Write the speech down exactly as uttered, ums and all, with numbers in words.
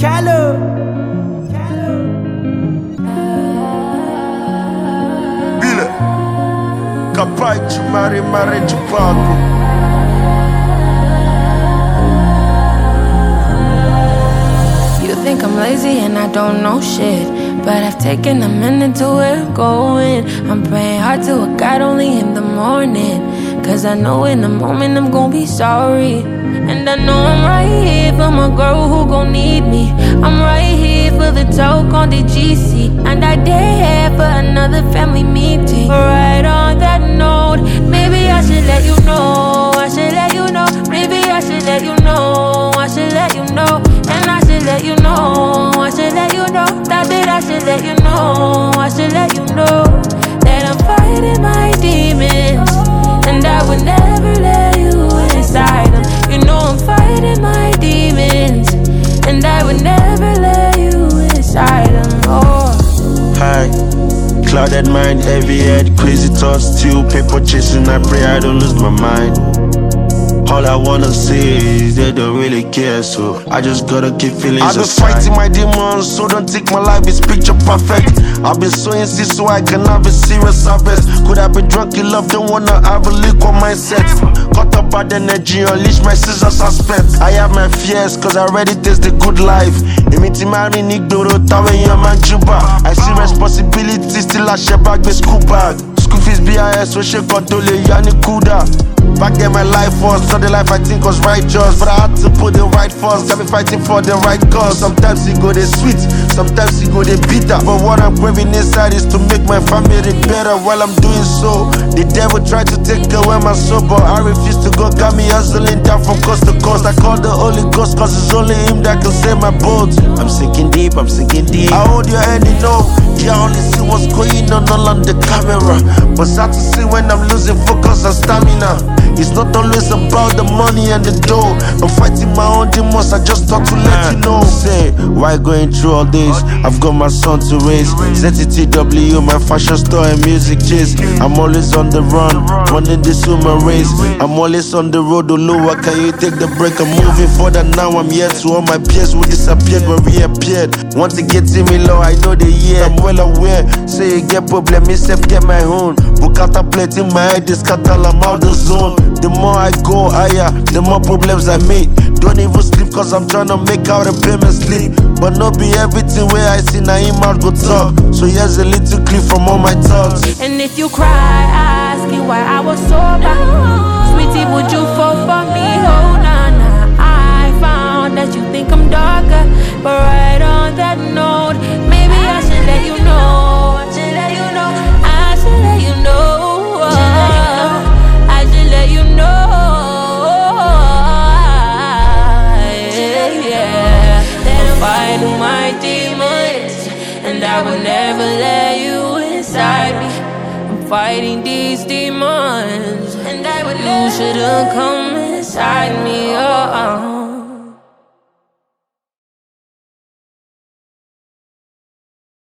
Cello. Bile, capai de mare, mare de pago. You think I'm lazy and I don't know shit, but I've taken a minute to where I'm going. I'm praying hard to a God only in the morning, cause I know in a moment I'm gonna be sorry. And I know I'm right here for my girl who gon' need me. I'm right here for the talk on the G C, and I dare for another family meeting. Right on that note, maybe I should let you know, I should let you know, maybe I should let you know, I should let you know, and I should let you know, I should let you know, that bit I should let you know, I should let you know, that I'm fighting my demons, and I would never let you inside them. You know I'm fighting my demons, and I would never let you inside them. Oh. Hi, clouded mind, heavy head, crazy thoughts, still paper chasing. I pray I don't lose my mind. All I wanna say is they don't really care, so I just gotta keep feeling. I've been fighting my demons, so don't take my life, it's picture perfect. I've been sowing seeds so I can have a serious harvest. Could have been drunk in love, don't wanna have a liquor mindset. Cut up bad energy, unleash my scissors suspect. I have my fears, cause I already taste the good life. Imitimari Nigdoro, Tawe Yaman Juba. I see responsibility, still I share back with school bag. School fees B I S, so she control Yani Kuda. Back then my life was, so the life I think was righteous, but I had to put the right first. I've been fighting for the right cause. Sometimes it go they sweet, sometimes it go they bitter, but what I'm craving inside is to make my family better. While I'm doing so, the devil tried to take away my soul, but I refuse to go. Got me hustling down from coast to coast. I call the Holy Ghost, cause it's only him that can save my boat. I'm sinking deep, I'm sinking deep. I hold your hand, you know, yeah, I only see what's going on all on the camera, but sad to see when I'm losing focus and stamina. It's not always about the money and the dough. I'm fighting my own demons, I just thought to let you know. Say, why going through all this? I've got my son to raise. Z T T W, my fashion store and music chase. I'm always on the run, running this human race. I'm always on the road, Oluwa, can you take the break? I'm moving further now, I'm here to all my peers who disappeared when we appeared. Want to get to me low, I know the year, I'm well aware. Say you get problem, me self get my own. Bukata plate in my head, this cattle, I'm out the zone. The more I go higher, the more problems I make. Don't even sleep cause I'm trying to make out a payment slip. But not be everything where I see now him out go talk. So here's a little clip from all my thoughts. And if you cry, ask me why I was sober. Sweetie, would you fall for me? Oh, nah, nah. I found that you think I'm darker, but right on that note, maybe I should let you know. I should let you know. I should let you know. And I will never let you inside me. I'm fighting these demons, and I would you shouldn't come inside me. Oh.